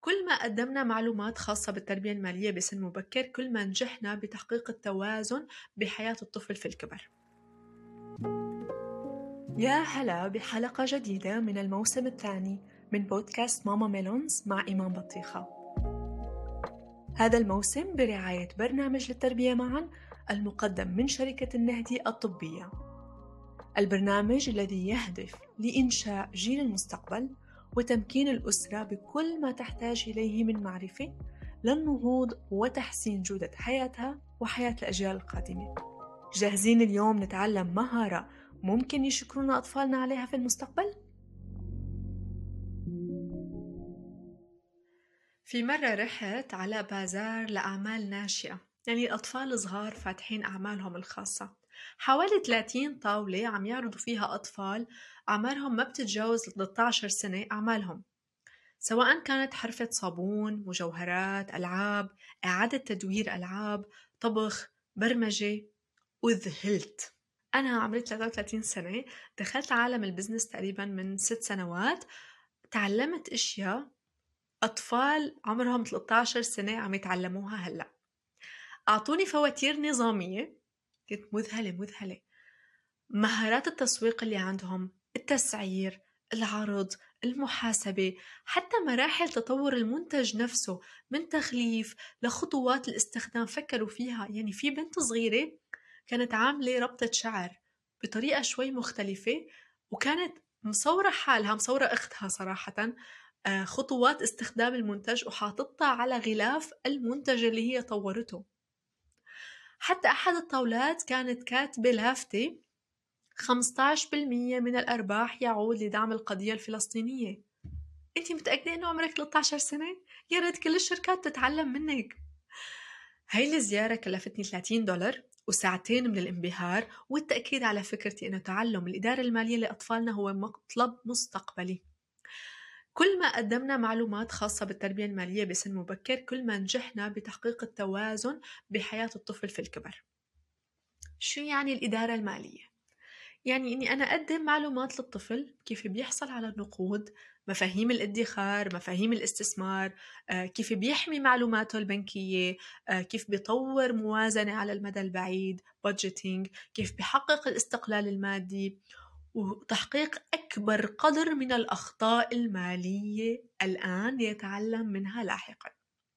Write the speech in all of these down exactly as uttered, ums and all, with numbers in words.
كل ما قدمنا معلومات خاصة بالتربية المالية بسن مبكر، كل ما نجحنا بتحقيق التوازن بحياة الطفل في الكبر. يا هلا بحلقة جديدة من الموسم الثاني من بودكاست ماما ميلونز مع إيمان بطيخة. هذا الموسم برعاية برنامج للتربية معا المقدم من شركة النهدي الطبية، البرنامج الذي يهدف لإنشاء جيل المستقبل وتمكين الأسرة بكل ما تحتاج إليه من معرفة للنهوض وتحسين جودة حياتها وحياة الأجيال القادمة. جاهزين اليوم نتعلم مهارة ممكن يشكرنا أطفالنا عليها في المستقبل؟ في مرة رحت على بازار لأعمال ناشئة، يعني الأطفال صغار فاتحين أعمالهم الخاصة. حوالي ثلاثين طاولة عم يعرضوا فيها أطفال أعمارهم ما بتتجاوز ثلاثة عشر سنة أعمالهم، سواء كانت حرفة صابون، مجوهرات، ألعاب، إعادة تدوير ألعاب، طبخ، برمجة. وذهلت. أنا عمري ثلاثة وثلاثين سنة، دخلت عالم البزنس تقريبا من ست سنوات، تعلمت إشياء أطفال عمرهم ثلاثة عشر سنة عم يتعلموها هلأ. أعطوني فواتير نظامية، كنت مذهلة مذهلة. مهارات التسويق اللي عندهم، التسعير، العرض، المحاسبة، حتى مراحل تطور المنتج نفسه من تغليف لخطوات الاستخدام فكروا فيها. يعني في بنت صغيرة كانت عاملة ربطة شعر بطريقة شوي مختلفة، وكانت مصورة حالها، مصورة أختها صراحة، خطوات استخدام المنتج وحاططها على غلاف المنتج اللي هي طورته. حتى أحد الطاولات كانت كاتبة لافتة خمسة عشر بالمية من الأرباح يعود لدعم القضية الفلسطينية. أنتي متأكدة أنه عمرك ثلاثة عشر سنة؟ يا ريت كل الشركات تتعلم منك. هاي الزيارة كلفتني ثلاثين دولار وساعتين من الانبهار والتأكيد على فكرتي أنه تعلم الإدارة المالية لأطفالنا هو مطلب مستقبلي. كل ما قدمنا معلومات خاصة بالتربية المالية بسن مبكر، كل ما نجحنا بتحقيق التوازن بحياة الطفل في الكبر. شو يعني الإدارة المالية؟ يعني إني أنا أقدم معلومات للطفل كيف بيحصل على النقود، مفاهيم الادخار، مفاهيم الاستثمار، كيف بيحمي معلوماته البنكية، كيف بيطور موازنة على المدى البعيد budgeting، كيف بيحقق الاستقلال المادي، وتحقيق أكبر قدر من الأخطاء المالية الآن ليتعلم منها لاحقا.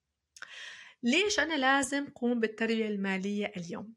ليش أنا لازم قوم بالتربية المالية اليوم؟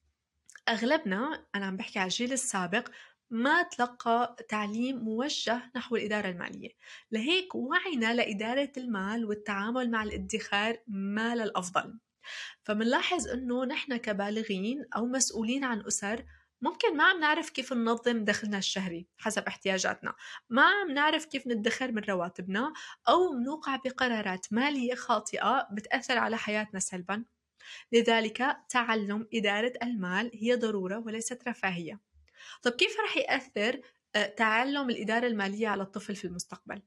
أغلبنا، أنا عم بحكي على الجيل السابق، ما تلقى تعليم موجه نحو الإدارة المالية، لهيك وعينا لإدارة المال والتعامل مع الادخار ما للأفضل. فمنلاحظ أنه نحن كبالغين أو مسؤولين عن أسر ممكن ما عم نعرف كيف ننظم دخلنا الشهري حسب احتياجاتنا، ما عم نعرف كيف ندخر من رواتبنا، أو منوقع بقرارات مالية خاطئة بتأثر على حياتنا سلباً. لذلك تعلم إدارة المال هي ضرورة وليست رفاهية. طب كيف رح يأثر تعلم الإدارة المالية على الطفل في المستقبل؟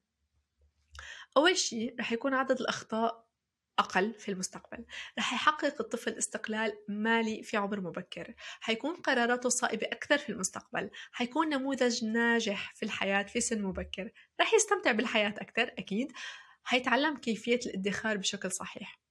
أول شيء رح يكون عدد الأخطاء أقل في المستقبل، رح يحقق الطفل استقلال مالي في عمر مبكر، حيكون قراراته صائبة أكثر في المستقبل، حيكون نموذج ناجح في الحياة في سن مبكر، رح يستمتع بالحياة أكثر أكيد، حيتعلم كيفية الادخار بشكل صحيح.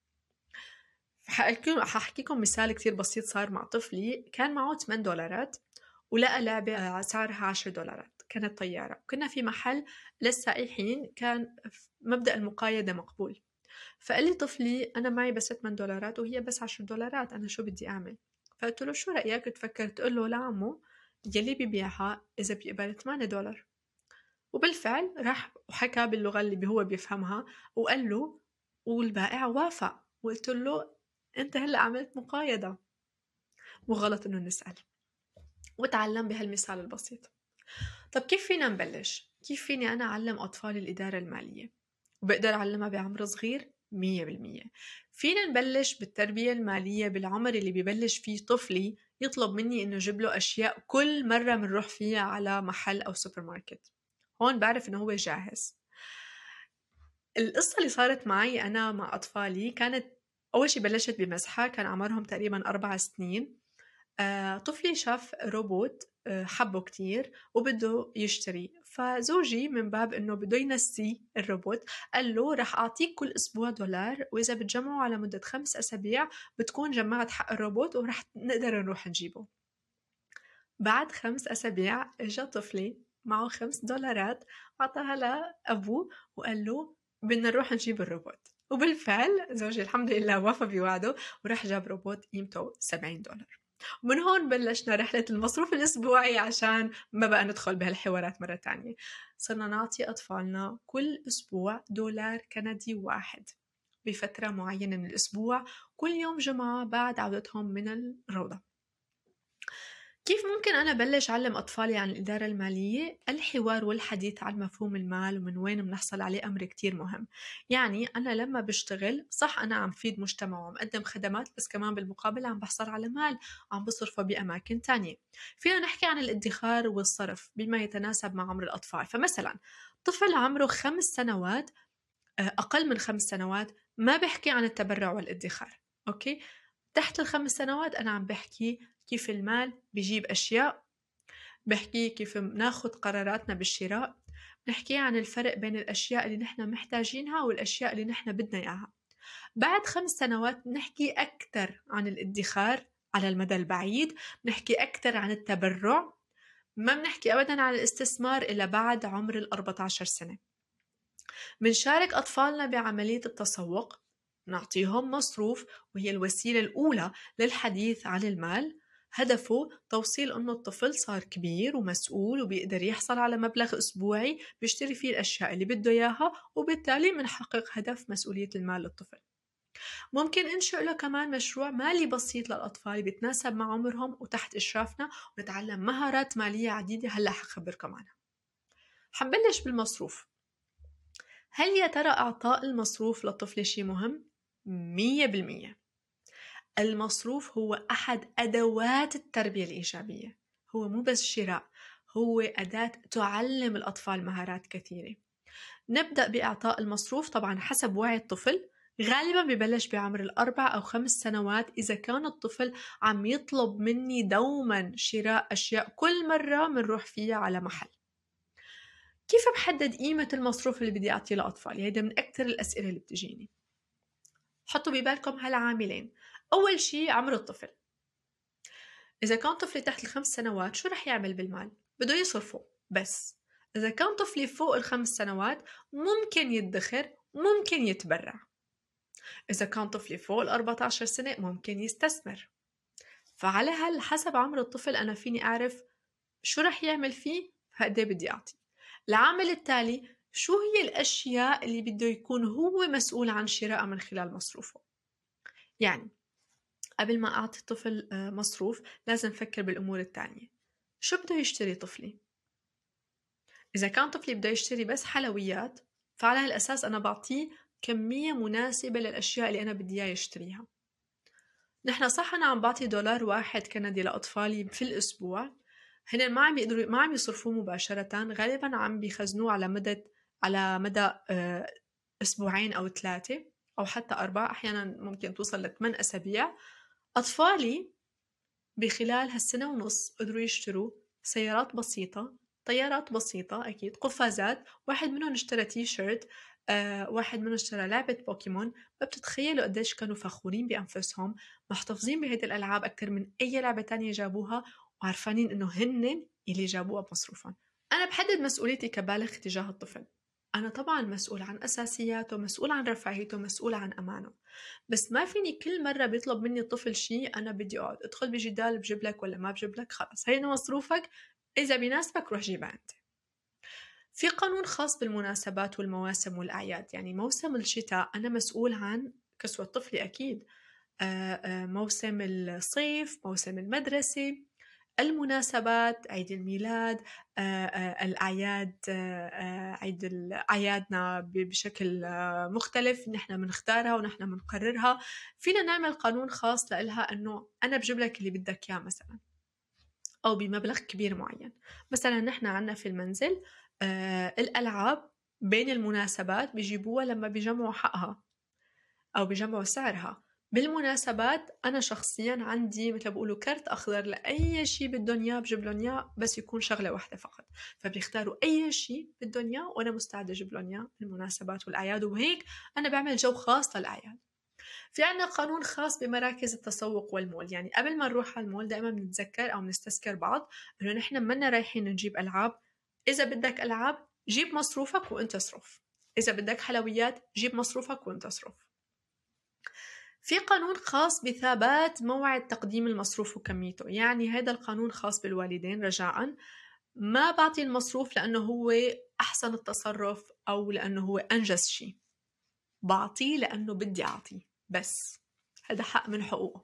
حاحكيكم مثال كتير بسيط صار مع طفلي. كان معه ثمانية دولارات ولقى لعبة سعرها عشرة دولارات، كانت طيارة، كنا في محل للسائحين، كان مبدأ المقايدة مقبول. فقال لي طفلي أنا معي بس ثمانية دولارات وهي بس عشرة دولارات، أنا شو بدي أعمل؟ فقلت له شو رأيك تفكر تقول له لعمو يلي بيبيعها إذا بيقبل ثمانية دولار؟ وبالفعل راح وحكى باللغة اللي هو بيفهمها وقال له، والبائع وافق. وقلت له أنت هلأ عملت مقايدة، مو غلط إنه نسأل. وتعلم بهالمثال البسيط. طب كيف فينا نبلش؟ كيف فيني أنا أعلم أطفالي الإدارة المالية؟ وبقدر أعلمها بعمر صغير؟ مية بالمية. فينا نبلش بالتربية المالية بالعمر اللي ببلش فيه طفلي يطلب مني إنه جيب له أشياء كل مرة منروح فيها على محل أو سوبر ماركت. هون بعرف إنه هو جاهز. القصة اللي صارت معي أنا مع أطفالي كانت أول شي بلشت بمزحة، كان عمرهم تقريباً أربع سنين. آه، طفلي شاف روبوت، آه، حبه كتير وبده يشتري، فزوجي من باب إنه بده ينسي الروبوت قال له رح أعطيك كل أسبوع دولار، وإذا بتجمعوا على مدة خمس أسابيع بتكون جمعت حق الروبوت ورح نقدر نروح نجيبه. بعد خمس أسابيع إجا طفلي معه خمس دولارات عطاها لأبوه وقال له بدنا نروح نجيب الروبوت، وبالفعل زوجي الحمد لله وفى بوعده وراح جاب روبوت قيمته سبعين دولار. ومن هون بلشنا رحلة المصروف الأسبوعي عشان ما بقى ندخل بهالحوارات مرة تانية. صرنا نعطي أطفالنا كل أسبوع دولار كندي واحد بفترة معينة من الأسبوع، كل يوم جمعة بعد عودتهم من الروضة. كيف ممكن أنا بلش أعلم أطفالي عن الإدارة المالية؟ الحوار والحديث عن مفهوم المال ومن وين بنحصل عليه أمر كتير مهم. يعني أنا لما بشتغل صح أنا عم فيد مجتمع وعم قدم خدمات، بس كمان بالمقابل عم بحصل على مال عم بصرفه بأماكن تانية. فينا نحكي عن الادخار والصرف بما يتناسب مع عمر الأطفال. فمثلا طفل عمره خمس سنوات، أقل من خمس سنوات، ما بحكي عن التبرع والادخار. أوكي؟ تحت الخمس سنوات أنا عم بحكي كيف المال بيجيب أشياء، بحكي كيف ناخد قراراتنا بالشراء، بنحكي عن الفرق بين الأشياء اللي نحن محتاجينها والأشياء اللي نحن بدنا إياها. بعد خمس سنوات نحكي أكتر عن الادخار على المدى البعيد، نحكي أكتر عن التبرع، ما بنحكي أبدا عن الاستثمار إلا بعد عمر الأربعة عشر سنة. منشارك أطفالنا بعملية التسوق، نعطيهم مصروف وهي الوسيلة الأولى للحديث عن المال، هدفه توصيل أنه الطفل صار كبير ومسؤول وبيقدر يحصل على مبلغ أسبوعي بيشتري فيه الأشياء اللي بده إياها، وبالتالي منحقق هدف مسؤولية المال للطفل. ممكن إنشئ له كمان مشروع مالي بسيط للأطفال بيتناسب مع عمرهم وتحت إشرافنا، ونتعلم مهارات مالية عديدة هلأ حخبركم عنها. حنبلش بالمصروف. هل يا ترى أعطاء المصروف للطفل شيء مهم؟ مية بالمية. المصروف هو أحد أدوات التربية الإيجابية، هو مو بس شراء، هو أداة تعلم الأطفال مهارات كثيرة. نبدأ بإعطاء المصروف طبعا حسب وعي الطفل، غالبا ببلش بعمر الأربع أو خمس سنوات إذا كان الطفل عم يطلب مني دوما شراء أشياء كل مرة منروح فيها على محل. كيف بحدد قيمة المصروف اللي بدي أعطيه لأطفالي؟ هيدا من أكثر الأسئلة اللي بتجيني. حطوا ببالكم هالعاملين. أول شيء عمر الطفل. إذا كان طفلي تحت الخمس سنوات شو رح يعمل بالمال؟ بده يصرفه بس. إذا كان طفلي فوق الخمس سنوات ممكن يدخر، ممكن يتبرع. إذا كان طفلي فوق الأربعة عشر سنة ممكن يستثمر. فعلى هال حسب عمر الطفل أنا فيني أعرف شو رح يعمل فيه، هقدي بدي أعطي. العامل التالي، شو هي الأشياء اللي بده يكون هو مسؤول عن شرائها من خلال مصروفه. يعني قبل ما أعطي طفل مصروف لازم أفكر بالأمور التالية. شو بده يشتري طفلي؟ إذا كان طفلي بده يشتري بس حلويات، فعلى هالأساس أنا بعطيه كمية مناسبة للأشياء اللي أنا بدي إياه يشتريها. نحن صح أنا عم بعطي دولار واحد كندي لأطفالي في الأسبوع، هن ما عم يقدروا ما عم يصرفوه مباشرة، غالبا عم بيخزنوه على مدى على مدى أسبوعين أو ثلاثة أو حتى أربعة، أحيانا ممكن توصل لثمان أسابيع. أطفالي بخلال هالسنة ونص قدروا يشتروا سيارات بسيطة، طيارات بسيطة، أكيد قفازات، واحد منهم اشترى تي شيرت، آه، واحد منهم اشترى لعبة بوكيمون. ما بتتخيلوا قديش كانوا فخورين بأنفسهم، محتفظين بهيدي الألعاب أكتر من أي لعبة تانية جابوها، وعارفانين إنه هن اللي جابوها بمصروفهم. أنا بحدد مسؤوليتي كبالغ تجاه الطفل. أنا طبعاً مسؤول عن أساسياته، مسؤول عن رفاهيته، مسؤول عن أمانه، بس ما فيني كل مرة بيطلب مني الطفل شيء أنا بدي أقعد أدخل بجدال بجيب لك ولا ما بجيب لك. خلاص هيدا مصروفك، إذا بيناسبك روح جيبها أنت. في قانون خاص بالمناسبات والمواسم والأعياد. يعني موسم الشتاء أنا مسؤول عن كسوة طفلي أكيد، موسم الصيف، موسم المدرسة، المناسبات، عيد الميلاد، الأعياد، عيد أعيادنا بشكل مختلف نحن منختارها ونحن منقررها. فينا نعمل قانون خاص لإلها أنه أنا بجيب لك اللي بدك إياه مثلا، أو بمبلغ كبير معين. مثلا نحن عنا في المنزل الألعاب بين المناسبات بيجيبوها لما بيجمعوا حقها أو بيجمعوا سعرها، بالمناسبات أنا شخصيًا عندي متل ما بيقولوا كرت أخضر لأي شي بدّن إياه بجيب لهم إياه، بس يكون شغلة واحدة فقط، فبيختاروا أي شي بدّن إياه وأنا مستعدة أجيب لهم إياه بالمناسبات والأعياد، وهيك أنا باعمل جو خاص للأعياد. في عنا قانون خاص بمراكز التسوق والمول، يعني قبل ما نروح على المول دائما بنتذكر أو بنستذكر بعض إنه نحن منا رايحين نجيب ألعاب. إذا بدك ألعاب جيب مصروفك وأنت اصرف، إذا بدك حلويات جيب مصروفك وأنت اصرف. في قانون خاص بثبات موعد تقديم المصروف وكميته، يعني هذا القانون خاص بالوالدين. رجاءً ما بعطي المصروف لأنه هو أحسن التصرف أو لأنه هو أنجز شيء، بعطيه لأنه بدي أعطيه بس، هذا حق من حقوقه.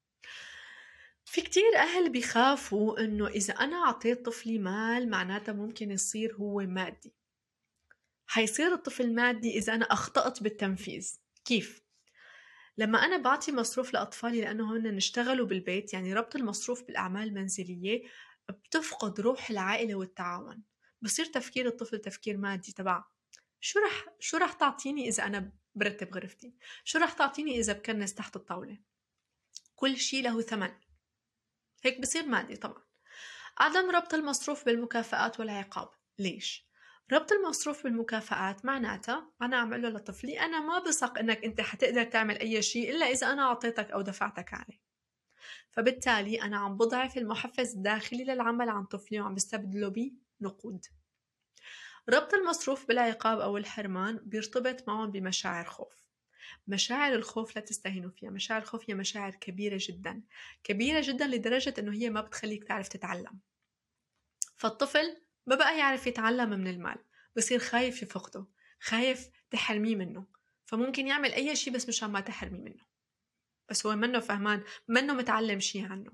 في كتير أهل بيخافوا إنه إذا أنا عطيت طفلي مال معناتها ممكن يصير هو مادي. حيصير الطفل مادي إذا أنا أخطأت بالتنفيذ. كيف؟ لما أنا بعطي مصروف لأطفالي لأنه هن نشتغلوا بالبيت، يعني ربط المصروف بالأعمال المنزلية، بتفقد روح العائلة والتعاون. بصير تفكير الطفل تفكير مادي تبع شو رح شو رح تعطيني إذا أنا برتب غرفتي؟ شو رح تعطيني إذا بكنس تحت الطاولة؟ كل شي له ثمن. هيك بصير مادي طبعا. عدم ربط المصروف بالمكافآت والعقاب. ليش؟ ربط المصروف بالمكافآت معناتها أنا عم أقول لطفلي أنا ما بثق إنك أنت حتقدر تعمل أي شيء إلا إذا أنا أعطيتك أو دفعتك عليه. فبالتالي أنا عم بضعف المحفز الداخلي للعمل عن طفلي وعم بستبدله بنقود. ربط المصروف بالعقاب أو الحرمان بيرتبط معهم بمشاعر خوف. مشاعر الخوف لا تستهينوا فيها. مشاعر الخوف هي مشاعر كبيرة جدا، كبيرة جدا لدرجة إنه هي ما بتخليك تعرف تتعلم. فالطفل ما بقى يعرف يتعلم من المال، بصير خايف يفقده، خايف تحرميه منه، فممكن يعمل أي شيء بس مشان ما تحرميه منه، بس هو منه فهمان، منه متعلم شيء عنه.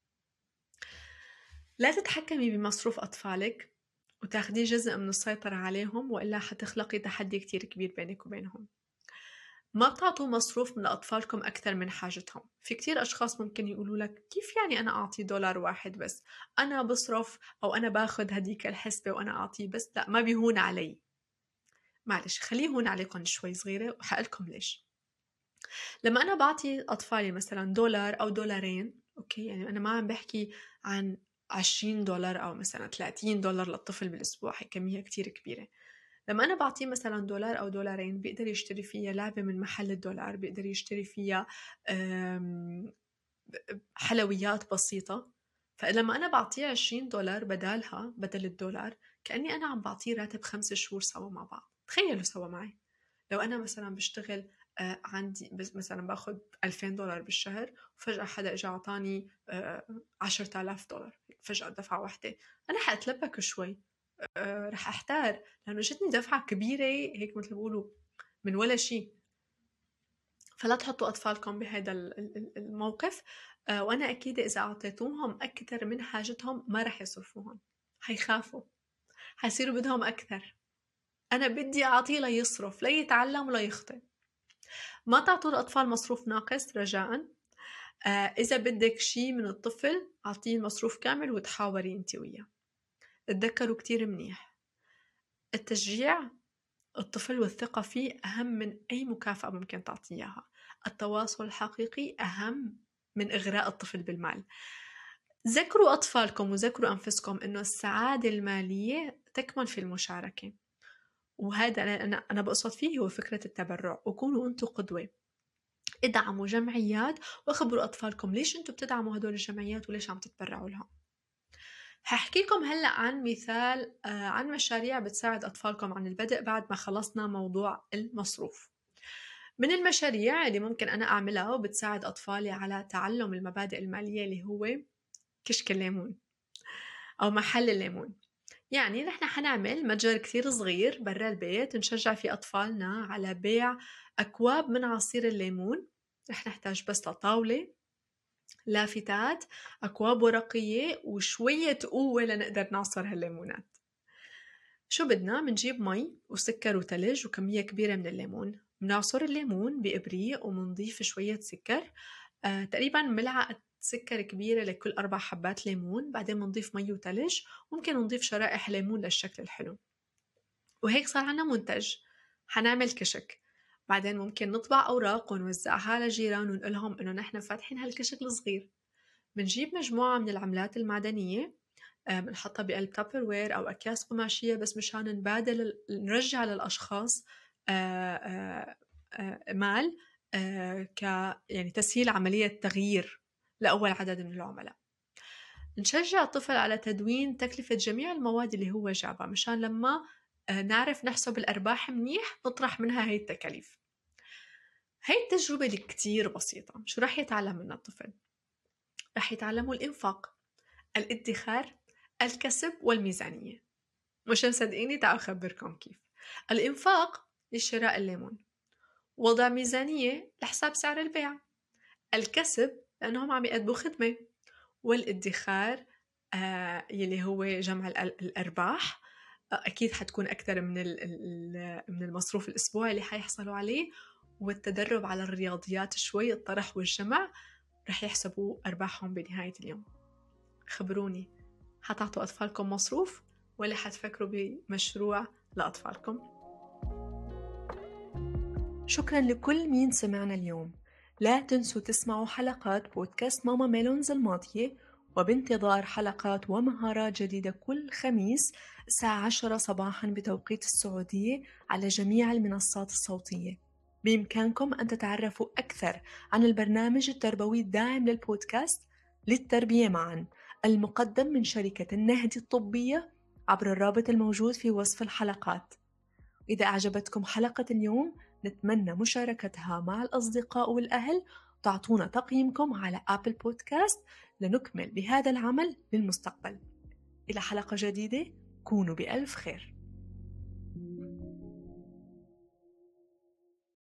لا تتحكمي بمصروف أطفالك وتاخديه جزء من السيطرة عليهم، وإلا حتخلقي تحدي كتير كبير بينك وبينهم. ما بتعطوا مصروف من أطفالكم أكثر من حاجتهم. في كتير أشخاص ممكن يقولوا لك كيف يعني أنا أعطي دولار واحد بس؟ أنا بصرف أو أنا باخد هديك الحسبة وأنا أعطيه بس. لا، ما بيهون علي. معلش خليه يهون عليكم شوي صغيرة وحقلكم ليش. لما أنا بعطي أطفالي مثلا دولار أو دولارين، أوكي، يعني أنا ما عم بحكي عن عشرين دولار أو مثلا ثلاثين دولار للطفل بالأسبوع، هي كمية كتير كبيرة. لما أنا بعطيه مثلا دولار أو دولارين بيقدر يشتري فيها لعبة من محل الدولار، بيقدر يشتري فيها حلويات بسيطة. فلما أنا بعطيه عشرين دولار بدالها، بدل الدولار، كأني أنا عم بعطيه راتب خمس شهور سوا مع بعض. تخيلوا سوا معي لو أنا مثلا بشتغل آه عندي بس مثلا باخد ألفين دولار بالشهر، وفجأة حدا إجا عطاني آه عشرة آلاف دولار فجأة دفعة واحدة، أنا حأتلبك شوي. آه رح أحتار لأنه جتني دفعة كبيرة هيك مثل بيقولوا من ولا شيء. فلا تحطوا أطفالكم بهذا الموقف. آه وأنا أكيد إذا أعطيتوهم أكثر من حاجتهم ما رح يصرفوهم، حيخافوا، حيصيروا بدهم أكثر. أنا بدي أعطيه ليصرف، ليتعلم ولا يخطئ. ما تعطوا الأطفال مصروف ناقص رجاءً. آه إذا بدك شي من الطفل أعطيه المصروف كامل وتحاوري أنت وياه. اتذكروا كتير منيح، التشجيع الطفل والثقة فيه أهم من أي مكافأة ممكن تعطيه إياها. التواصل الحقيقي أهم من إغراء الطفل بالمال. ذكروا أطفالكم وذكروا أنفسكم إنه السعادة المالية تكمن في المشاركة، وهذا أنا أنا بقصد فيه هو فكرة التبرع. وكونوا أنتوا قدوة، ادعموا جمعيات واخبروا أطفالكم ليش أنتوا بتدعموا هدول الجمعيات وليش عم تتبرعوا لهم. هحكيكم هلأ عن مثال آه عن مشاريع بتساعد أطفالكم عن البدء بعد ما خلصنا موضوع المصروف. من المشاريع اللي ممكن أنا أعملها وبتساعد أطفالي على تعلم المبادئ المالية اللي هو كشك الليمون أو محل الليمون. يعني نحن حنعمل متجر كتير صغير برا البيت نشجع فيه أطفالنا على بيع أكواب من عصير الليمون. رح نحتاج بس لطاولة، لافتات، أكواب ورقية، وشوية قوة لنقدر نعصر هالليمونات. شو بدنا؟ منجيب مي وسكر وتلج وكمية كبيرة من الليمون. منعصر الليمون بإبريق ومنضيف شوية سكر، آه، تقريبا ملعقة سكر كبيرة لكل أربع حبات ليمون. بعدين منضيف مي وتلج، ممكن نضيف شرائح ليمون للشكل الحلو. وهيك صار عنا منتج. حنعمل كشك بعدين ممكن نطبع أوراق ونوزعها على الجيران ونقولهم إنه نحن فاتحين هالكشك الصغير. بنجيب مجموعة من العملات المعدنية، آه، بنحطها بقلب تابروير أو أكياس قماشية بس مشان نبادل نرجع للأشخاص آه، آه، آه، مال آه، ك يعني تسهيل عملية تغيير لأول عدد من العملاء. نشجع الطفل على تدوين تكلفة جميع المواد اللي هو جابها مشان لما آه، نعرف نحسب الأرباح منيح نطرح منها هاي التكاليف. هاي التجربة اللي كتير بسيطة، شو رح يتعلم منها الطفل؟ رح يتعلموا الإنفاق، الادخار، الكسب والميزانية. مش مصدقيني؟ تعالوا أخبركم كيف. الإنفاق لشراء الليمون، وضع ميزانية لحساب سعر البيع، الكسب لأنهم عم يقدموا خدمة، والادخار آه يلي هو جمع الأرباح. آه أكيد حتكون أكثر من من المصروف الأسبوعي اللي حيحصلوا عليه، والتدرب على الرياضيات شوي، الطرح والجمع، رح يحسبوا أرباحهم بنهاية اليوم. خبروني، حتعطوا أطفالكم مصروف ولا حتفكروا بمشروع لأطفالكم؟ شكرا لكل مين سمعنا اليوم. لا تنسوا تسمعوا حلقات بودكاست ماما ميلونز الماضية، وبانتظار حلقات ومهارات جديدة كل خميس الساعة عشرة صباحا بتوقيت السعودية على جميع المنصات الصوتية. بإمكانكم أن تتعرفوا أكثر عن البرنامج التربوي الداعم للبودكاست للتربية معا، المقدم من شركة النهدي الطبية، عبر الرابط الموجود في وصف الحلقات. إذا أعجبتكم حلقة اليوم نتمنى مشاركتها مع الأصدقاء والأهل، وتعطونا تقييمكم على أبل بودكاست لنكمل بهذا العمل للمستقبل. إلى حلقة جديدة، كونوا بألف خير.